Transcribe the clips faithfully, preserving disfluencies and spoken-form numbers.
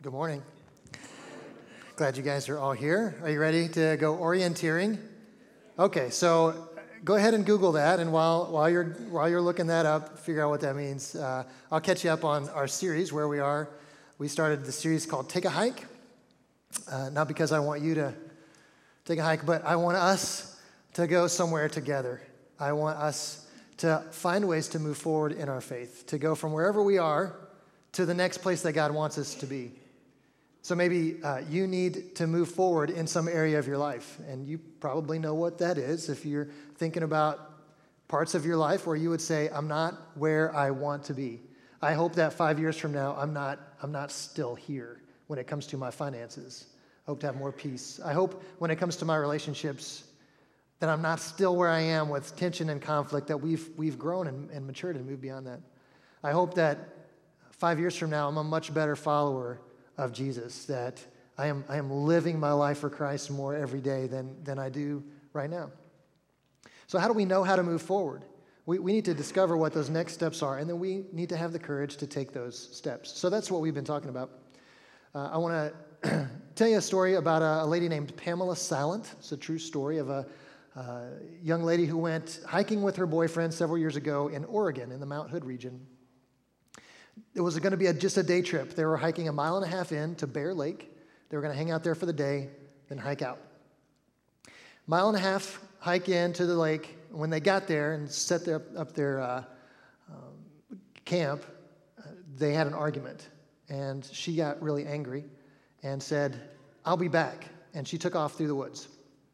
Good morning. Glad you guys are all here. Are you ready to go orienteering? Okay, so go ahead and Google that, and while while you're while you're looking that up, figure out what that means. Uh, I'll catch you up on our series where we are. We started the series called Take a Hike. Uh, not because I want you to take a hike, but I want us to go somewhere together. I want us to find ways to move forward in our faith, to go from wherever we are to the next place that God wants us to be. So maybe uh, you need to move forward in some area of your life, and you probably know what that is if you're thinking about parts of your life where you would say, I'm not where I want to be. I hope that five years from now, I'm not, I'm not still here when it comes to my finances. I hope to have more peace. I hope when it comes to my relationships that I'm not still where I am with tension and conflict, that we've, we've grown and, and matured and moved beyond that. I hope that five years from now, I'm a much better follower of Jesus, that I am I am living my life for Christ more every day than, than I do right now. So how do we know how to move forward? We, we need to discover what those next steps are, and then we need to have the courage to take those steps. So that's what we've been talking about. Uh, I want to tell you a story about a, a lady named Pamela Sallant. It's a true story of a uh, young lady who went hiking with her boyfriend several years ago in Oregon in the Mount Hood region. It was going to be a, just a day trip. They were hiking a mile and a half in to Bear Lake. They were going to hang out there for the day, then hike out. Mile and a half hike into the lake. When they got there and set their, up their uh, um, camp, uh, they had an argument. And she got really angry and said, I'll be back. And she took off through the woods.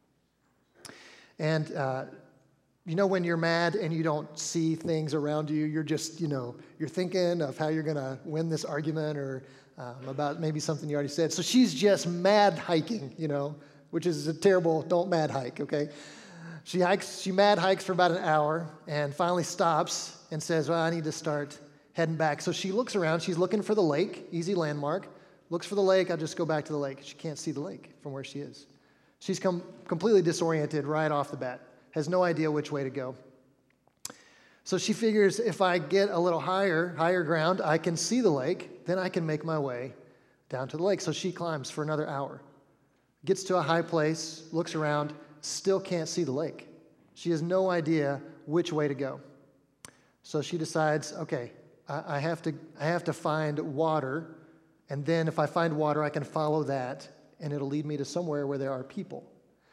And uh, you know when you're mad and you don't see things around you, you're just, you know, you're thinking of how you're going to win this argument or um, about maybe something you already said. So she's just mad hiking, you know, which is a terrible, don't mad hike, okay? She hikes, she mad hikes for about an hour and finally stops and says, well, I need to start heading back. So she looks around, she's looking for the lake, easy landmark, looks for the lake, I'll just go back to the lake. She can't see the lake from where she is. She's come completely disoriented right off the bat. Has no idea which way to go. So she figures if I get a little higher, higher ground, I can see the lake, then I can make my way down to the lake. So she climbs for another hour, gets to a high place, looks around, still can't see the lake. She has no idea which way to go. So she decides, okay, I, I have to, I have to find water, and then if I find water, I can follow that, and it'll lead me to somewhere where there are people.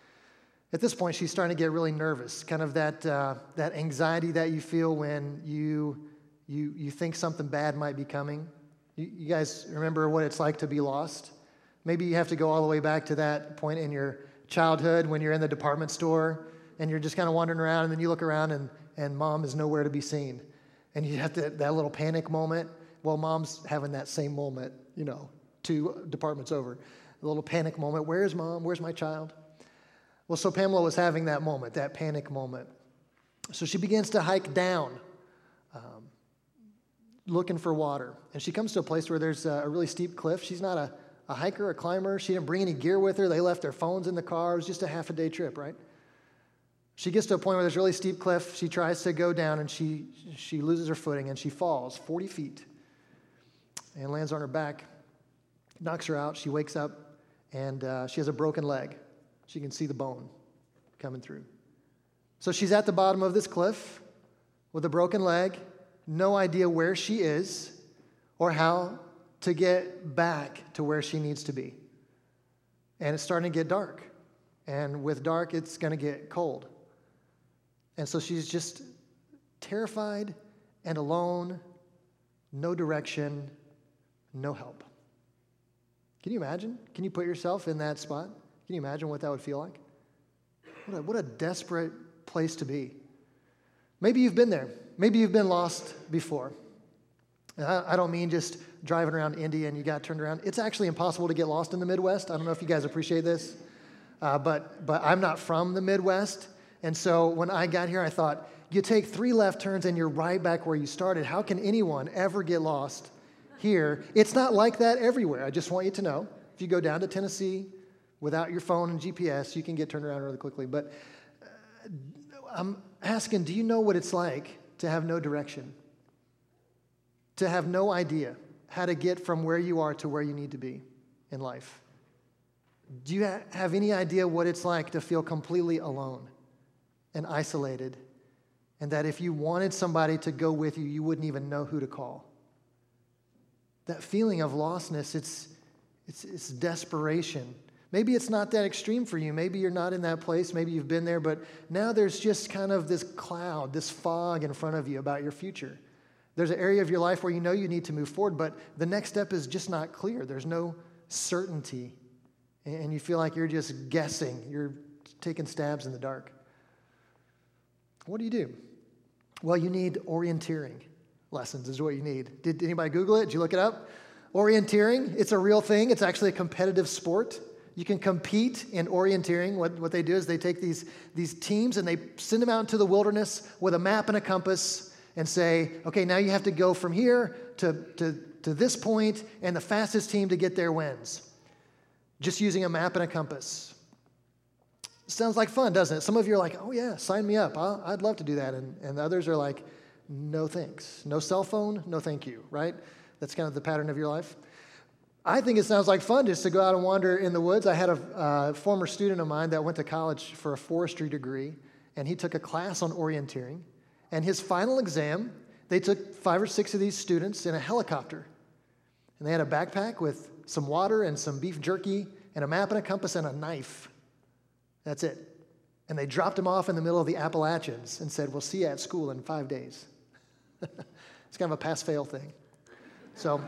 At this point, she's starting to get really nervous, kind of that uh, that anxiety that you feel when you you you think something bad might be coming. You, you guys remember what it's like to be lost? Maybe you have to go all the way back to that point in your childhood when you're in the department store and you're just kind of wandering around, and then you look around and, and mom is nowhere to be seen. And you have to, that little panic moment. Well, mom's having that same moment, you know, two departments over. A little panic moment. Where's mom? Where's my child? Well, so Pamela was having that moment, that panic moment. So she begins to hike down, um, looking for water. And she comes to a place where there's a really steep cliff. She's not a, a hiker, a climber. She didn't bring any gear with her. They left their phones in the car. It was just a half a day trip, right? She gets to a point where there's a really steep cliff. She tries to go down, and she, she loses her footing, and she falls forty feet and lands on her back, knocks her out. She wakes up, and uh, she has a broken leg. She can see the bone coming through. So she's at the bottom of this cliff with a broken leg, no idea where she is or how to get back to where she needs to be. And it's starting to get dark. And with dark, it's going to get cold. And so she's just terrified and alone, no direction, no help. Can you imagine? Can you put yourself in that spot? Can you imagine what that would feel like? What a, what a desperate place to be. Maybe you've been there. Maybe you've been lost before. And I, I don't mean just driving around Indy and you got turned around. It's actually impossible to get lost in the Midwest. I don't know if you guys appreciate this, uh, but but I'm not from the Midwest. And so when I got here, I thought, you take three left turns and you're right back where you started. How can anyone ever get lost here? It's not like that everywhere. I just want you to know. If you go down to Tennessee, without your phone and G P S, you can get turned around really quickly. But uh, I'm asking, do you know what it's like to have no direction? To have no idea? how to get from where you are to where you need to be in life? Do you ha- have any idea what it's like to feel completely alone and isolated, and that if you wanted somebody to go with you, you wouldn't even know who to call? That feeling of lostness, it's, it's, it's desperation. Maybe it's not that extreme for you. Maybe you're not in that place. Maybe you've been there, but now there's just kind of this cloud, this fog in front of you about your future. There's an area of your life where you know you need to move forward, but the next step is just not clear. There's no certainty, and you feel like you're just guessing. You're taking stabs in the dark. What do you do? Well, you need orienteering lessons is what you need. Did anybody Google it? Did you look it up? Orienteering, it's a real thing. It's actually a competitive sport. You can compete in orienteering. What, what they do is they take these, these teams and they send them out into the wilderness with a map and a compass and say, okay, now you have to go from here to, to, to this point, and the fastest team to get there wins. Just using a map and a compass. Sounds like fun, doesn't it? Some of you are like, oh yeah, sign me up. I'll, I'd love to do that. And, and others are like, no thanks. No cell phone, no thank you, right? That's kind of the pattern of your life. I think it sounds like fun just to go out and wander in the woods. I had a uh, former student of mine that went to college for a forestry degree, and he took a class on orienteering. And his final exam, they took five or six of these students in a helicopter. And they had a backpack with some water and some beef jerky and a map and a compass and a knife. That's it. And they dropped them off in the middle of the Appalachians and said, we'll see you at school in five days. It's kind of a pass-fail thing. So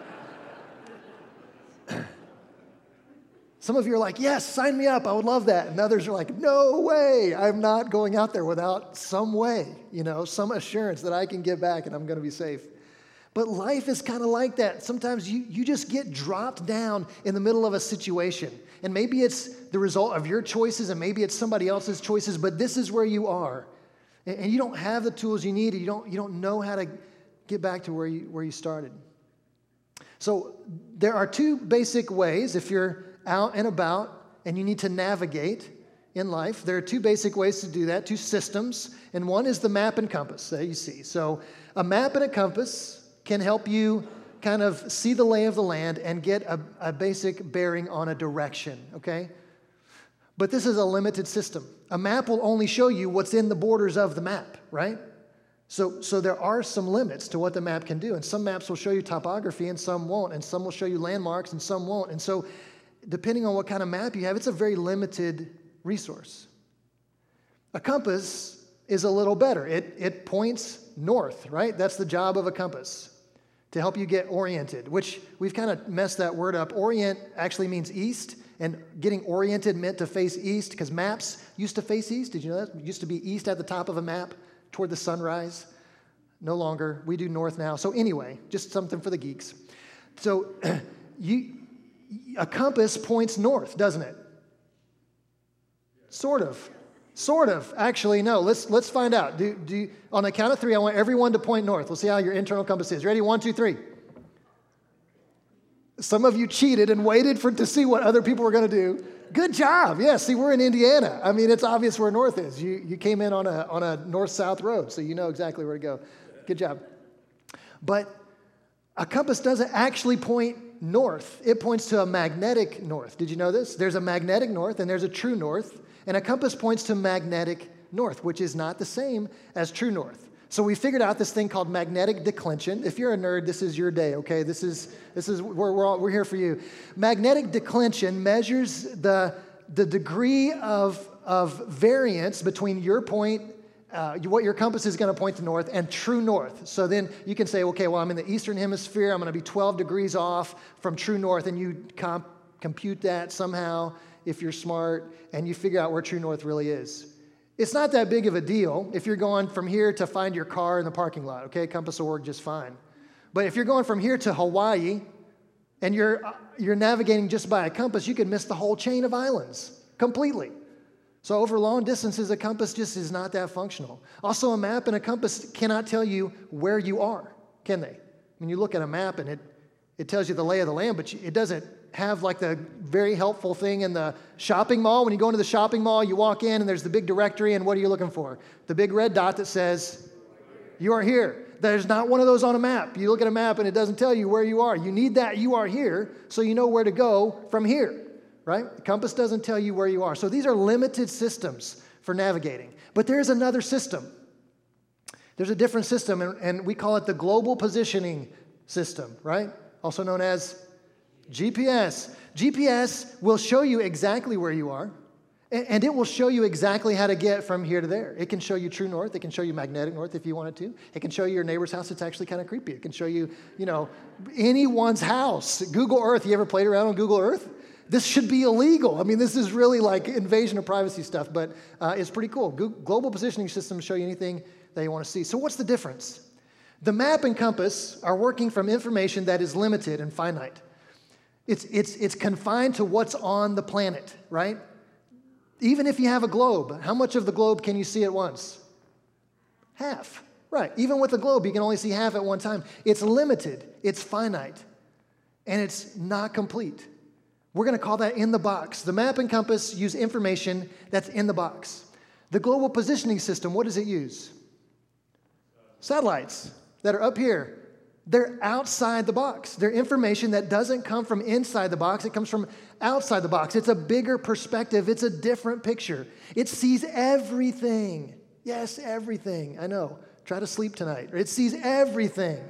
some of you are like, yes, sign me up. I would love that. And others are like, no way. I'm not going out there without some way, you know, some assurance that I can get back and I'm going to be safe. But life is kind of like that. Sometimes you, you just get dropped down in the middle of a situation. And maybe it's the result of your choices and maybe it's somebody else's choices, but this is where you are. And, and you don't have the tools you need. You don't, you don't know how to get back to where you, where you started. So there are two basic ways if you're out and about and you need to navigate in life. There are two basic ways to do that, two systems, and one is the map and compass that you see. So a map and a compass can help you kind of see the lay of the land and get a, a basic bearing on a direction, okay? But this is a limited system. A map will only show you what's in the borders of the map, right? So, so there are some limits to what the map can do, and some maps will show you topography and some won't, and some will show you landmarks and some won't. And so depending on what kind of map you have, it's a very limited resource. A compass is a little better. It, it points north, right? That's the job of a compass, to help you get oriented, which we've kind of messed that word up. Orient actually means east, and getting oriented meant to face east, because maps used to face east. Did you know that? It used to be east at the top of a map toward the sunrise. No longer. We do north now. So anyway, just something for the geeks. So you, a compass points north, doesn't it? Sort of. Sort of. Actually, no. Let's let's find out. Do, do you, on the count of three, I want everyone to point north. We'll see how your internal compass is. Ready? One, two, three. Some of you cheated and waited for to see what other people were going to do. Good job. Yeah, see, we're in Indiana. I mean, it's obvious where north is. You you came in on a on a north-south road, so you know exactly where to go. Good job. But a compass doesn't actually point north. It points to a magnetic north. Did you know this? There's a magnetic north and there's a true north. And a compass points to magnetic north, which is not the same as true north. So we figured out this thing called magnetic declension. If you're a nerd, this is your day, okay? This is this is we're we're, all, we're here for you. Magnetic declension measures the the degree of of variance between your point, uh, what your compass is going to point to north, and true north. So then you can say, okay, well, I'm in the eastern hemisphere. I'm going to be twelve degrees off from true north, and you comp- compute that somehow if you're smart, and you figure out where true north really is. It's not that big of a deal if you're going from here to find your car in the parking lot, okay? Compass will work just fine. But if you're going from here to Hawaii, and you're, you're navigating just by a compass, you could miss the whole chain of islands completely. So over long distances, a compass just is not that functional. Also, a map and a compass cannot tell you where you are, can they? When you look at a map and it, it tells you the lay of the land, but it doesn't have like the very helpful thing in the shopping mall. When you go into the shopping mall, you walk in and there's the big directory, and what are you looking for? The big red dot that says, you are here. There's not one of those on a map. You look at a map and it doesn't tell you where you are. You need that you are here so you know where to go from here, right? The compass doesn't tell you where you are. So these are limited systems for navigating. But there's another system. There's a different system, and, and we call it the global positioning system, right? Also known as G P S. G P S will show you exactly where you are, and, and it will show you exactly how to get from here to there. It can show you true north. It can show you magnetic north if you wanted to. It can show you your neighbor's house. It's actually kind of creepy. It can show you, you know, anyone's house. Google Earth. You ever played around on Google Earth? This should be illegal. I mean, this is really like invasion of privacy stuff, but uh, it's pretty cool. Go- global positioning systems show you anything that you want to see. So what's the difference? The map and compass are working from information that is limited and finite. It's, it's, it's confined to what's on the planet, right? Even if you have a globe, how much of the globe can you see at once? Half, right. Even with the globe, you can only see half at one time. It's limited, it's finite, and it's not complete. We're going to call that in the box. The map and compass use information that's in the box. The global positioning system, what does it use? Satellites that are up here. They're outside the box. They're information that doesn't come from inside the box. It comes from outside the box. It's a bigger perspective. It's a different picture. It sees everything. Yes, everything. I know. Try to sleep tonight. It sees everything.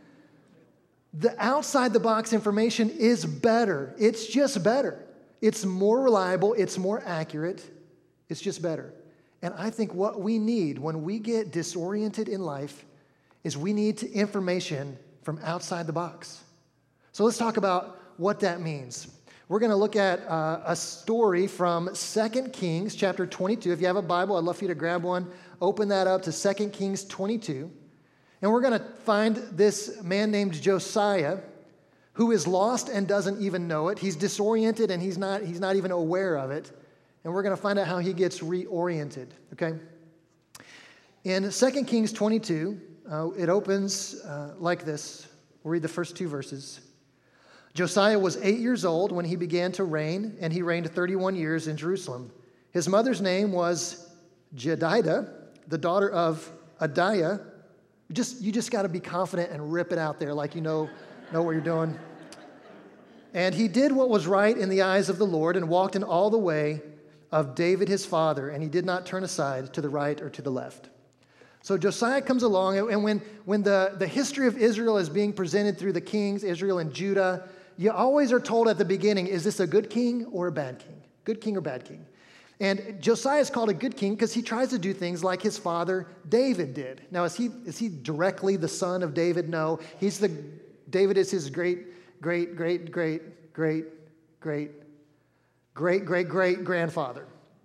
The outside the box information is better. It's just better. It's more reliable. It's more accurate. It's just better. And I think what we need when we get disoriented in life is we need information from outside the box. So let's talk about what that means. We're going to look at uh, a story from Second Kings chapter twenty-two. If you have a Bible, I'd love for you to grab one. Open that up to Second Kings twenty-two. And we're going to find this man named Josiah who is lost and doesn't even know it. He's disoriented and he's not, he's not even aware of it. And we're going to find out how he gets reoriented, okay? In Second Kings twenty-two, uh, it opens uh, like this. We'll read the first two verses. Josiah was eight years old when he began to reign, and he reigned thirty-one years in Jerusalem. His mother's name was Jedidah, the daughter of Adiah. You just, you just got to be confident and rip it out there like you know, know what you're doing. And he did what was right in the eyes of the Lord and walked in all the way of David his father, and he did not turn aside to the right or to the left. So Josiah comes along, and when, when the, the history of Israel is being presented through the kings, Israel and Judah, you always are told at the beginning, is this a good king or a bad king? Good king or bad king? And Josiah is called a good king because he tries to do things like his father David did. Now, is he, is he directly the son of David? No. He's the, David is his great, great, great, great, great, great, great, great, great grandfather.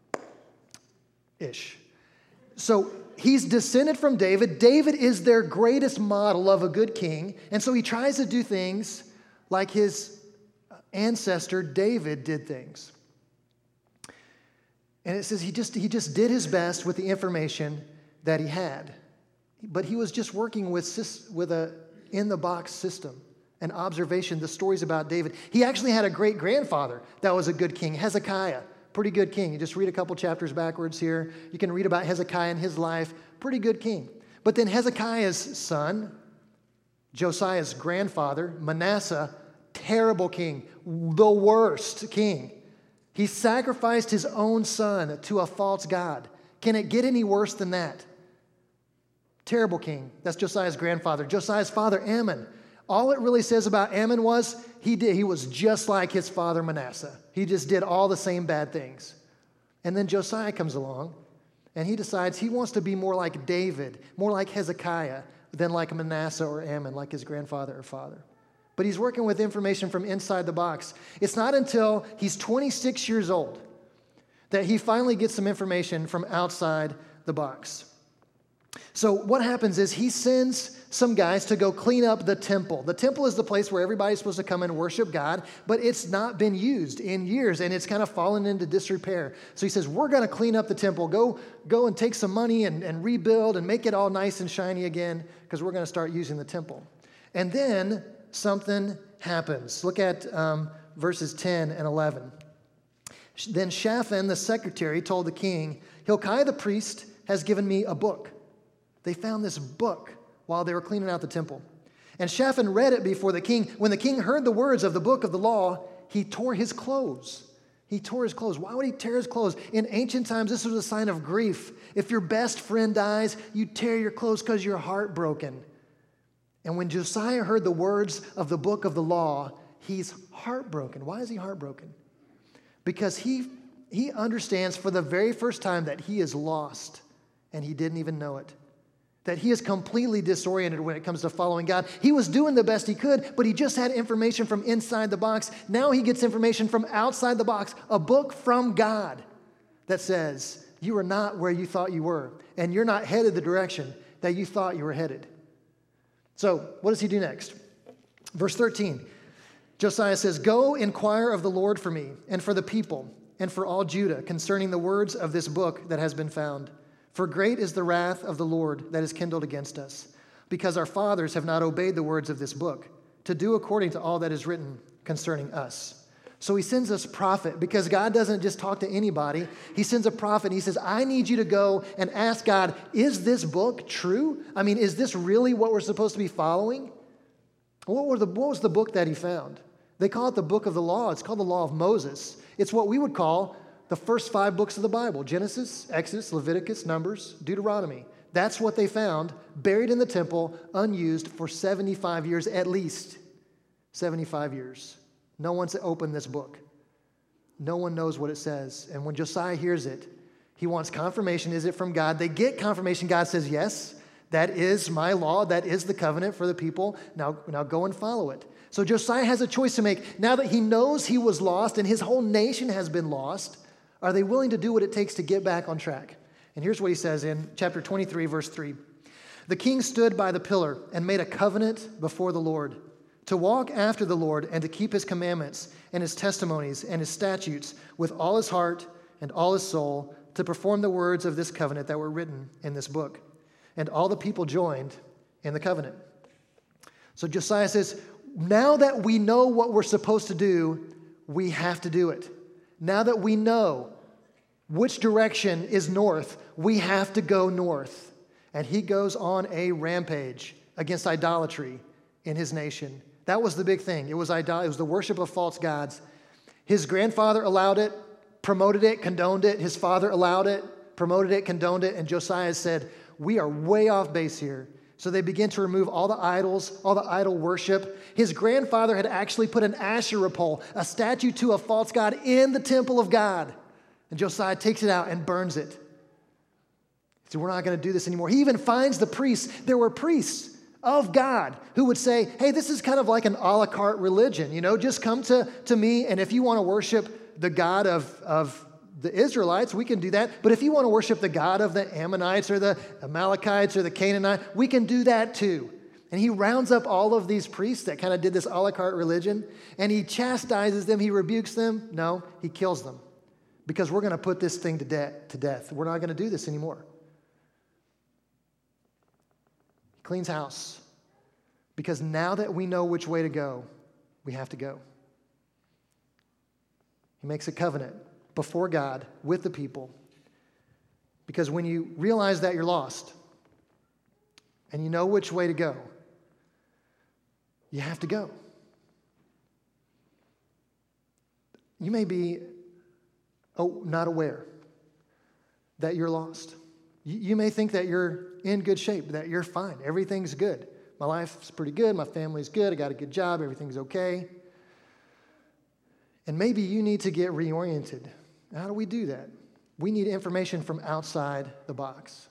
Ish. So he's descended from David. David is their greatest model of a good king. And so he tries to do things like his ancestor David did things. And it says he just, he just did his best with the information that he had. But he was just working with, with a in-the-box system, an observation, the stories about David. He actually had a great-grandfather that was a good king, Hezekiah. Pretty good king. You just read a couple chapters backwards here. You can read about Hezekiah and his life. Pretty good king. But then Hezekiah's son, Josiah's grandfather, Manasseh, terrible king, the worst king. He sacrificed his own son to a false god. Can it get any worse than that? Terrible king. That's Josiah's grandfather. Josiah's father, Ammon. All it really says about Ammon was he did. He was just like his father Manasseh. He just did all the same bad things. And then Josiah comes along, and he decides he wants to be more like David, more like Hezekiah, than like Manasseh or Ammon, like his grandfather or father. But he's working with information from inside the box. It's not until he's twenty-six years old that he finally gets some information from outside the box. So what happens is he sends some guys to go clean up the temple. The temple is the place where everybody's supposed to come and worship God, but it's not been used in years, and it's kind of fallen into disrepair. So he says, we're going to clean up the temple. Go, go and take some money and, and rebuild and make it all nice and shiny again, because we're going to start using the temple. And then something happens. Look at um, verses ten and eleven. Then Shaphan, the secretary, told the king, Hilkiah the priest has given me a book. They found this book while they were cleaning out the temple. And Shaphan read it before the king. When the king heard the words of the book of the law, he tore his clothes. He tore his clothes. Why would he tear his clothes? In ancient times, this was a sign of grief. If your best friend dies, you tear your clothes because you're heartbroken. And when Josiah heard the words of the book of the law, he's heartbroken. Why is he heartbroken? Because he, he understands for the very first time that he is lost, and he didn't even know it. That he is completely disoriented when it comes to following God. He was doing the best he could, but he just had information from inside the box. Now he gets information from outside the box, a book from God that says, you are not where you thought you were, and you're not headed the direction that you thought you were headed. So what does he do next? Verse thirteen, Josiah says, go inquire of the Lord for me and for the people and for all Judah concerning the words of this book that has been found. For great is the wrath of the Lord that is kindled against us, because our fathers have not obeyed the words of this book, to do according to all that is written concerning us. So he sends us prophet, because God doesn't just talk to anybody. He sends a prophet, and he says, I need you to go and ask God, is this book true? I mean, is this really what we're supposed to be following? What, were the, what was the book that he found? They call it the book of the law. It's called the law of Moses. It's what we would call the first five books of the Bible: Genesis, Exodus, Leviticus, Numbers, Deuteronomy. That's what they found, buried in the temple, unused for seventy-five years at least. seventy-five years. No one's opened this book. No one knows what it says. And when Josiah hears it, he wants confirmation. Is it from God? They get confirmation. God says, yes, that is my law. That is the covenant for the people. Now, now go and follow it. So Josiah has a choice to make. Now that he knows he was lost and his whole nation has been lost, are they willing to do what it takes to get back on track? And here's what he says in chapter twenty-three, verse three. The king stood by the pillar and made a covenant before the Lord to walk after the Lord and to keep his commandments and his testimonies and his statutes with all his heart and all his soul, to perform the words of this covenant that were written in this book. And all the people joined in the covenant. So Josiah says, now that we know what we're supposed to do, we have to do it. Now that we know which direction is north, we have to go north. And he goes on a rampage against idolatry in his nation. That was the big thing. It was idol- it was the worship of false gods. His grandfather allowed it, promoted it, condoned it. His father allowed it, promoted it, condoned it. And Josiah said, we are way off base here. So they begin to remove all the idols, all the idol worship. His grandfather had actually put an Asherah pole, a statue to a false god, in the temple of God. And Josiah takes it out and burns it. So we're not going to do this anymore. He even finds the priests. There were priests of God who would say, hey, this is kind of like an a la carte religion. You know, just come to, to me, and if you want to worship the God of, of the Israelites, we can do that. But if you want to worship the God of the Ammonites or the Amalekites or the Canaanites, we can do that too. And he rounds up all of these priests that kind of did this a la carte religion, and he chastises them, he rebukes them. No, he kills them, because we're going to put this thing to, de- to death. We're not going to do this anymore. He cleans house, because now that we know which way to go, we have to go. He makes a covenant before God with the people, because when you realize that you're lost and you know which way to go, you have to go. You may be oh, not aware that you're lost. You, you may think that you're in good shape, that you're fine, everything's good. My life's pretty good, my family's good, I got a good job, everything's okay. And maybe you need to get reoriented. How do we do that? We need information from outside the box.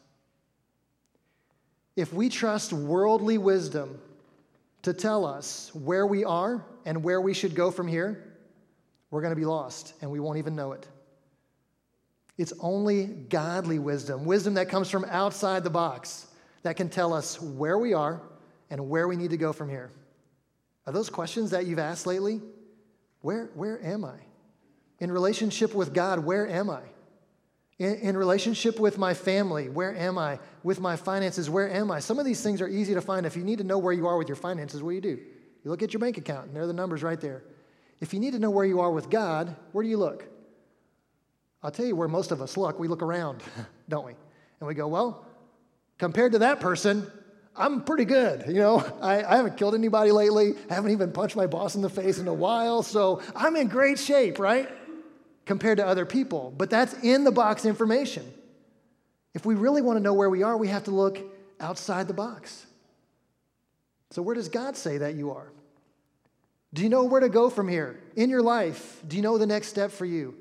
If we trust worldly wisdom to tell us where we are and where we should go from here, we're going to be lost, and we won't even know it. It's only godly wisdom, wisdom that comes from outside the box, that can tell us where we are and where we need to go from here. Are those questions that you've asked lately? Where, where am I? In relationship with God, where am I? In, in relationship with my family, where am I? With my finances, where am I? Some of these things are easy to find. If you need to know where you are with your finances, what do you do? You look at your bank account, and there are the numbers right there. If you need to know where you are with God, where do you look? I'll tell you where most of us look. We look around, don't we? And we go, well, compared to that person, I'm pretty good, you know. I, I haven't killed anybody lately. I haven't even punched my boss in the face in a while, so I'm in great shape, right? Compared to other people. But that's in the box information. If we really want to know where we are, we have to look outside the box. So where does God say that you are? Do you know where to go from here? In your life, do you know the next step for you?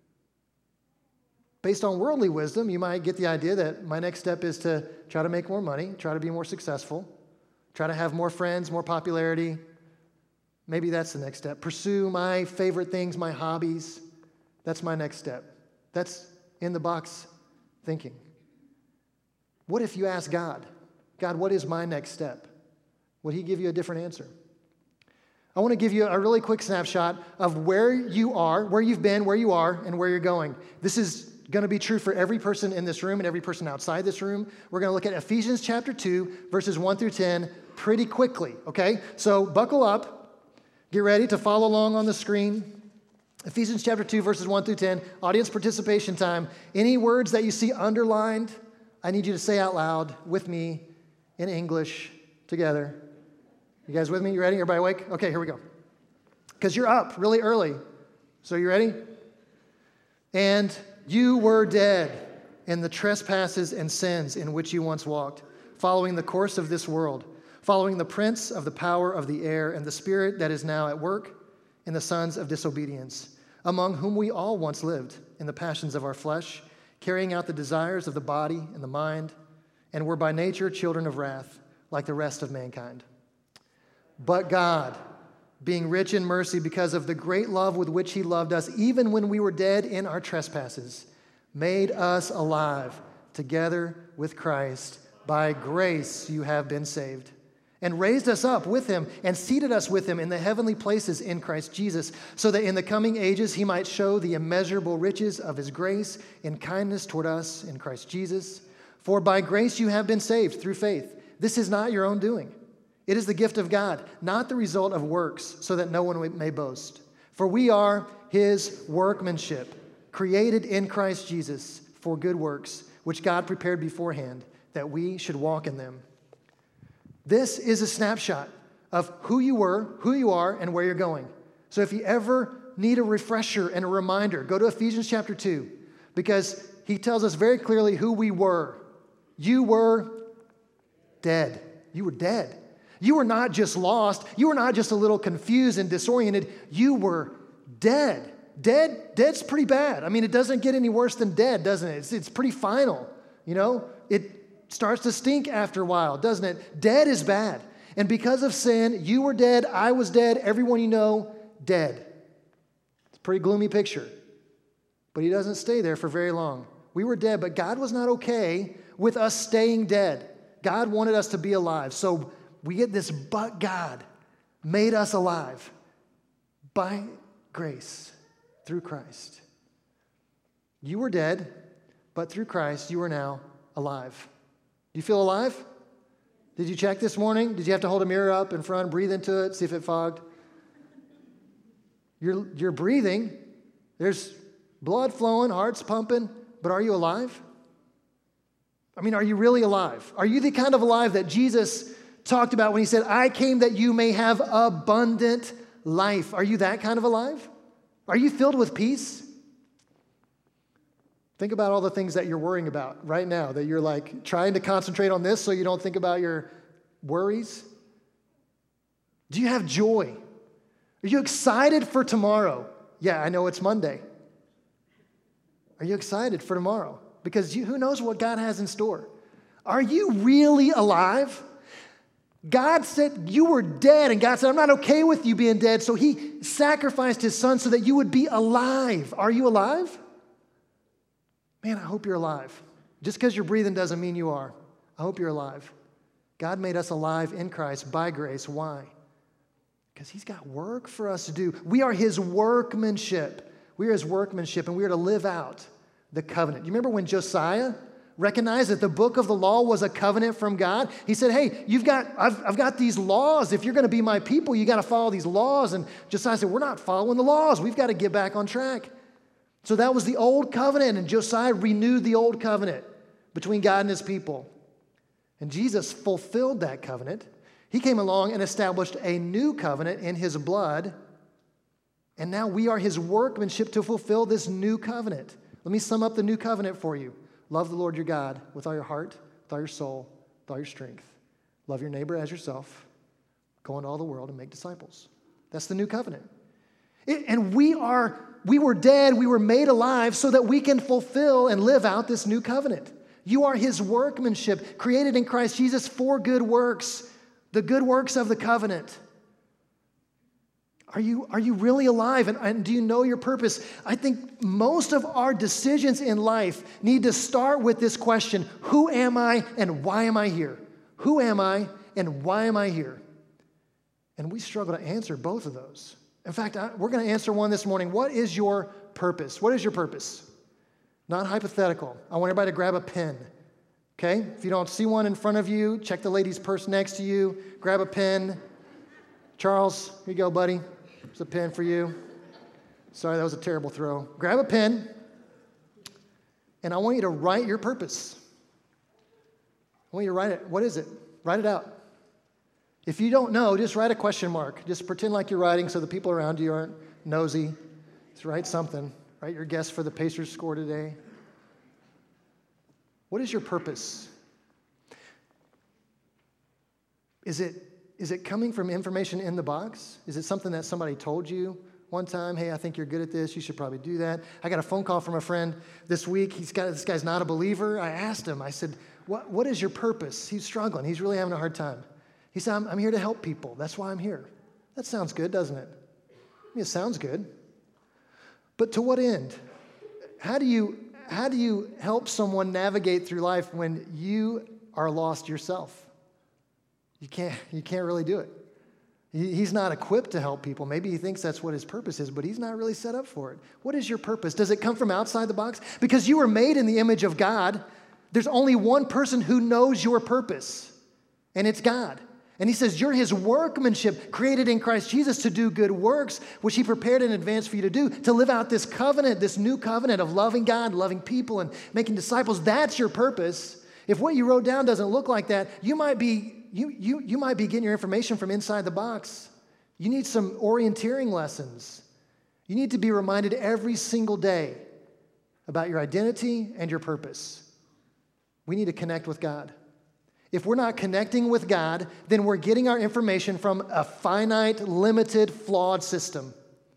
Based on worldly wisdom, you might get the idea that my next step is to try to make more money, try to be more successful, try to have more friends, more popularity. Maybe that's the next step. Pursue my favorite things, my hobbies. That's my next step. That's in the box thinking. What if you ask God, God, what is my next step? Would he give you a different answer? I want to give you a really quick snapshot of where you are, where you've been, where you are, and where you're going. This is going to be true for every person in this room and every person outside this room. We're going to look at Ephesians chapter two, verses one through ten, pretty quickly, okay? So buckle up. Get ready to follow along on the screen. Ephesians chapter two, verses one through ten, audience participation time. Any words that you see underlined, I need you to say out loud with me in English together. You guys with me? You ready? Everybody awake? Okay, here we go. Because you're up really early. So you ready? And you were dead in the trespasses and sins in which you once walked, following the course of this world, following the prince of the power of the air and the spirit that is now at work in the sons of disobedience, among whom we all once lived in the passions of our flesh, carrying out the desires of the body and the mind, and were by nature children of wrath, like the rest of mankind. But God, being rich in mercy because of the great love with which he loved us, even when we were dead in our trespasses, made us alive together with Christ. By grace you have been saved, and raised us up with him and seated us with him in the heavenly places in Christ Jesus, so that in the coming ages he might show the immeasurable riches of his grace in kindness toward us in Christ Jesus. For by grace you have been saved through faith. This is not your own doing. It is the gift of God, not the result of works, so that no one may boast. For we are his workmanship, created in Christ Jesus for good works, which God prepared beforehand, that we should walk in them. This is a snapshot of who you were, who you are, and where you're going. So if you ever need a refresher and a reminder, go to Ephesians chapter two, because he tells us very clearly who we were. You were dead. You were dead. You were not just lost. You were not just a little confused and disoriented. You were dead. Dead, dead's pretty bad. I mean, it doesn't get any worse than dead, doesn't it? It's, it's pretty final, you know? It starts to stink after a while, doesn't it? Dead is bad. And because of sin, you were dead, I was dead, everyone you know, dead. It's a pretty gloomy picture. But he doesn't stay there for very long. We were dead, but God was not okay with us staying dead. God wanted us to be alive. So we get this, but God made us alive by grace through Christ. You were dead, but through Christ you are now alive. Do you feel alive? Did you check this morning? Did you have to hold a mirror up in front, breathe into it, see if it fogged? You're, you're breathing. There's blood flowing, heart's pumping, but are you alive? I mean, are you really alive? Are you the kind of alive that Jesus talked about when he said, I came that you may have abundant life? Are you that kind of alive? Are you filled with peace? Think about all the things that you're worrying about right now, that you're like trying to concentrate on this so you don't think about your worries. Do you have joy? Are you excited for tomorrow? Yeah, I know it's Monday. Are you excited for tomorrow? Because you, who knows what God has in store? Are you really alive? God said you were dead, and God said, I'm not okay with you being dead, so he sacrificed his son so that you would be alive. Are you alive? Man, I hope you're alive. Just because you're breathing doesn't mean you are. I hope you're alive. God made us alive in Christ by grace. Why? Because he's got work for us to do. We are his workmanship. We are his workmanship, and we are to live out the covenant. You remember when Josiah recognized that the book of the law was a covenant from God? He said, hey, you've got, I've, I've got these laws. If you're going to be my people, you got to follow these laws. And Josiah said, we're not following the laws. We've got to get back on track. So that was the old covenant, and Josiah renewed the old covenant between God and his people. And Jesus fulfilled that covenant. He came along and established a new covenant in his blood. And now we are his workmanship to fulfill this new covenant. Let me sum up the new covenant for you. Love the Lord your God with all your heart, with all your soul, with all your strength. Love your neighbor as yourself. Go into all the world and make disciples. That's the new covenant. It, and we are, we were dead, we were made alive so that we can fulfill and live out this new covenant. You are his workmanship, created in Christ Jesus for good works, the good works of the covenant. Are you, are you really alive? And, and do you know your purpose? I think most of our decisions in life need to start with this question: who am I and why am I here? Who am I and why am I here? And we struggle to answer both of those. In fact, I, we're going to answer one this morning. What is your purpose? What is your purpose? Not hypothetical. I want everybody to grab a pen. Okay? If you don't see one in front of you, check the lady's purse next to you. Grab a pen. Charles, here you go, buddy. There's a pen for you. Sorry, that was a terrible throw. Grab a pen, and I want you to write your purpose. I want you to write it. What is it? Write it out. If you don't know, just write a question mark. Just pretend like you're writing so the people around you aren't nosy. Just write something. Write your guess for the Pacers score today. What is your purpose? Is it, is it coming from information in the box? Is it something that somebody told you one time? Hey, I think you're good at this. You should probably do that. I got a phone call from a friend this week. He's got, this guy's not a believer. I asked him, I said, what, what is your purpose? He's struggling. He's really having a hard time. He said, I'm, I'm here to help people. That's why I'm here. That sounds good, doesn't it? I mean, it sounds good. But to what end? How do you, how do you help someone navigate through life when you are lost yourself? You can't, you can't really do it. He, he's not equipped to help people. Maybe he thinks that's what his purpose is, but he's not really set up for it. What is your purpose? Does it come from outside the box? Because you were made in the image of God. There's only one person who knows your purpose, and it's God. And he says, you're his workmanship, created in Christ Jesus to do good works, which he prepared in advance for you to do, to live out this covenant, this new covenant of loving God, loving people, and making disciples. That's your purpose. If what you wrote down doesn't look like that, you might be, you, you, you might be getting your information from inside the box. You need some orienteering lessons. You need to be reminded every single day about your identity and your purpose. We need to connect with God. If we're not connecting with God, then we're getting our information from a finite, limited, flawed system.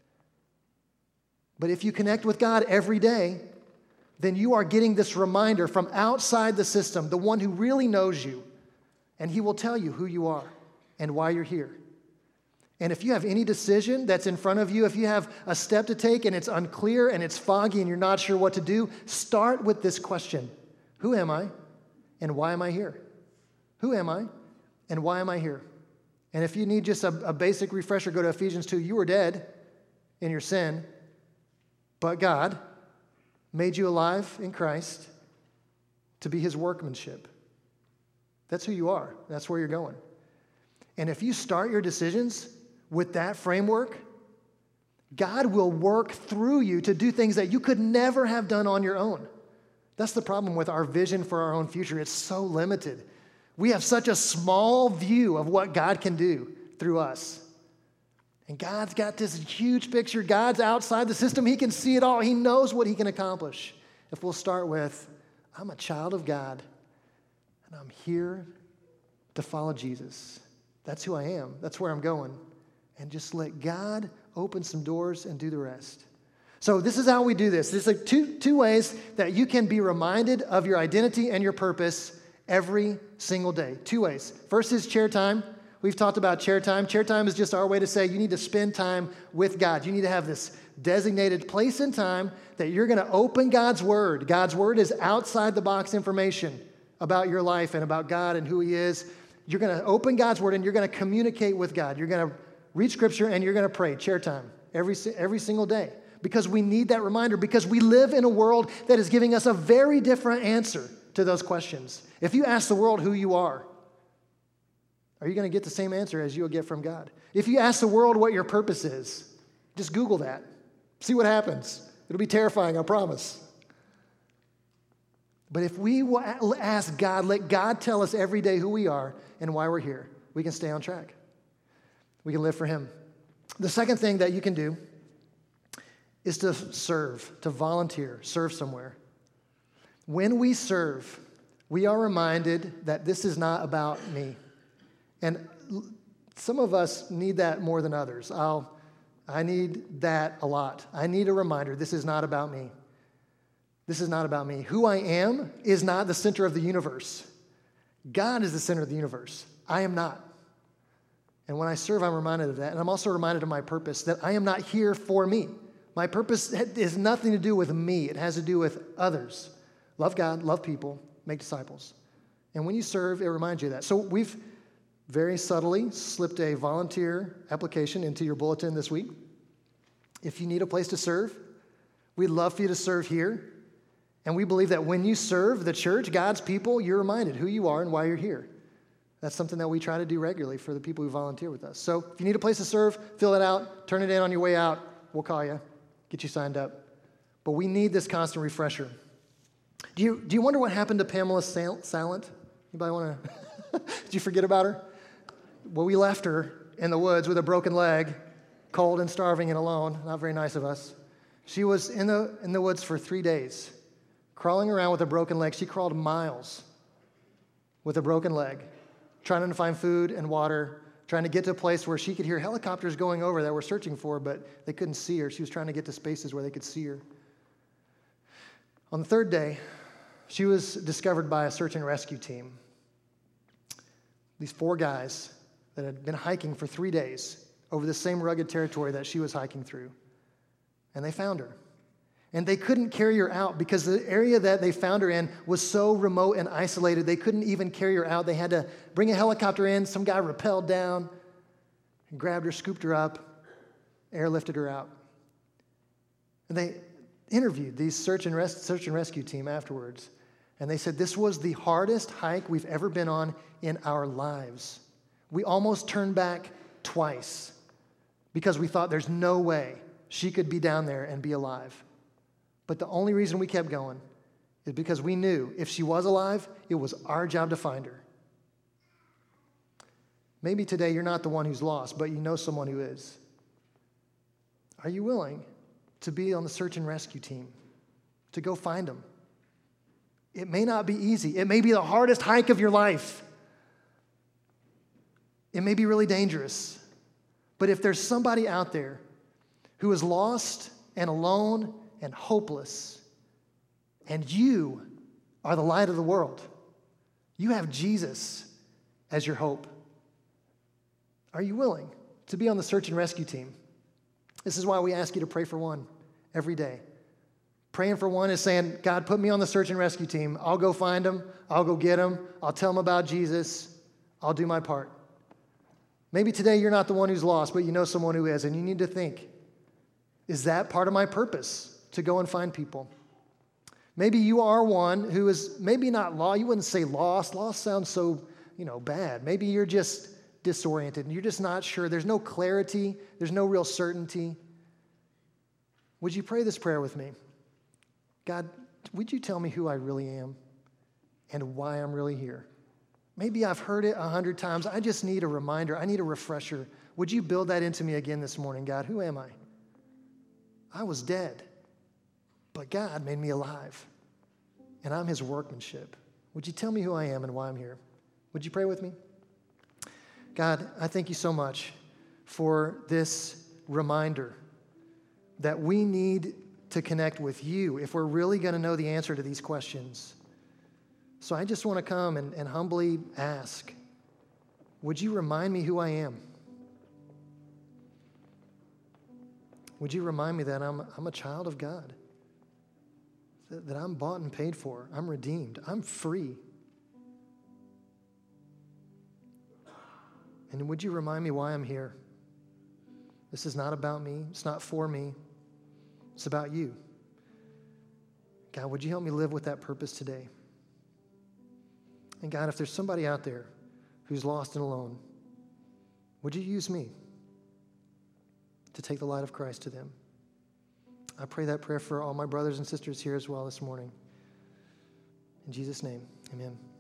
But if you connect with God every day, then you are getting this reminder from outside the system, the one who really knows you, and he will tell you who you are and why you're here. And if you have any decision that's in front of you, if you have a step to take and it's unclear and it's foggy and you're not sure what to do, start with this question: who am I and why am I here? Who am I, and why am I here? And if you need just a, a basic refresher, go to Ephesians two. You were dead in your sin, but God made you alive in Christ to be his workmanship. That's who you are. That's where you're going. And if you start your decisions with that framework, God will work through you to do things that you could never have done on your own. That's the problem with our vision for our own future. It's so limited. We have such a small view of what God can do through us. And God's got this huge picture. God's outside the system. He can see it all. He knows what he can accomplish. If we'll start with, I'm a child of God, and I'm here to follow Jesus. That's who I am. That's where I'm going. And just let God open some doors and do the rest. So this is how we do this. There's like two, two ways that you can be reminded of your identity and your purpose every single day. Two ways. First is chair time. We've talked about chair time. Chair time is just our way to say you need to spend time with God. You need to have this designated place and time that you're going to open God's Word. God's Word is outside the box information about your life and about God and who he is. You're going to open God's Word and you're going to communicate with God. You're going to read Scripture and you're going to pray. Chair time every, every single day. Because we need that reminder, because we live in a world that is giving us a very different answer to those questions. If you ask the world who you are, are you going to get the same answer as you'll get from God? If you ask the world what your purpose is, just Google that. See what happens. It'll be terrifying, I promise. But if we will ask God, let God tell us every day who we are and why we're here, we can stay on track. We can live for him. The second thing that you can do is to serve, to volunteer, serve somewhere. When we serve, we are reminded that this is not about me. And some of us need that more than others. I'll, I need that a lot. I need a reminder, this is not about me. This is not about me. Who I am is not the center of the universe. God is the center of the universe. I am not. And when I serve, I'm reminded of that. And I'm also reminded of my purpose, that I am not here for me. My purpose has nothing to do with me. It has to do with others. Love God, love people, make disciples. And when you serve, it reminds you of that. So we've very subtly slipped a volunteer application into your bulletin this week. If you need a place to serve, we'd love for you to serve here. And we believe that when you serve the church, God's people, you're reminded who you are and why you're here. That's something that we try to do regularly for the people who volunteer with us. So if you need a place to serve, fill it out, turn it in on your way out. We'll call you, get you signed up. But we need this constant refresher. Do you, do you wonder what happened to Pamela Sallant? Anybody want to? Did you forget about her? Well, we left her in the woods with a broken leg, cold and starving and alone. Not very nice of us. She was in the, in the woods for three days. Crawling around with a broken leg. She crawled miles with a broken leg, trying to find food and water, trying to get to a place where she could hear helicopters going over that were searching for her, but they couldn't see her. She was trying to get to spaces where they could see her. On the third day, she was discovered by a search and rescue team. These four guys that had been hiking for three days over the same rugged territory that she was hiking through. And they found her. And they couldn't carry her out because the area that they found her in was so remote and isolated, they couldn't even carry her out. They had to bring a helicopter in. Some guy rappelled down and grabbed her, scooped her up, airlifted her out. And they interviewed these search and, res- search and rescue team afterwards. And they said, this was the hardest hike we've ever been on in our lives. We almost turned back twice because we thought there's no way she could be down there and be alive. But the only reason we kept going is because we knew if she was alive, it was our job to find her. Maybe today you're not the one who's lost, but you know someone who is. Are you willing to be on the search and rescue team, to go find them? It may not be easy. It may be the hardest hike of your life. It may be really dangerous. But if there's somebody out there who is lost and alone and hopeless, and you are the light of the world, you have Jesus as your hope, are you willing to be on the search and rescue team? This is why we ask you to pray for one every day. Praying for one is saying, God, put me on the search and rescue team. I'll go find them. I'll go get them. I'll tell them about Jesus. I'll do my part. Maybe today you're not the one who's lost, but you know someone who is, and you need to think, is that part of my purpose? To go and find people. Maybe you are one who is maybe not lost. You wouldn't say lost. Lost sounds so, you know, bad. Maybe you're just disoriented and you're just not sure. There's no clarity. There's no real certainty. Would you pray this prayer with me? God, would you tell me who I really am and why I'm really here? Maybe I've heard it a hundred times. I just need a reminder. I need a refresher. Would you build that into me again this morning, God? Who am I? I was dead. But God made me alive, and I'm his workmanship. Would you tell me who I am and why I'm here? Would you pray with me? God, I thank you so much for this reminder that we need to connect with you if we're really going to know the answer to these questions. So I just want to come and, and humbly ask, would you remind me who I am? Would you remind me that I'm, I'm a child of God? That I'm bought and paid for. I'm redeemed. I'm free. And would you remind me why I'm here? This is not about me. It's not for me. It's about you. God, would you help me live with that purpose today? And God, if there's somebody out there who's lost and alone, would you use me to take the light of Christ to them? I pray that prayer for all my brothers and sisters here as well this morning. In Jesus' name, amen.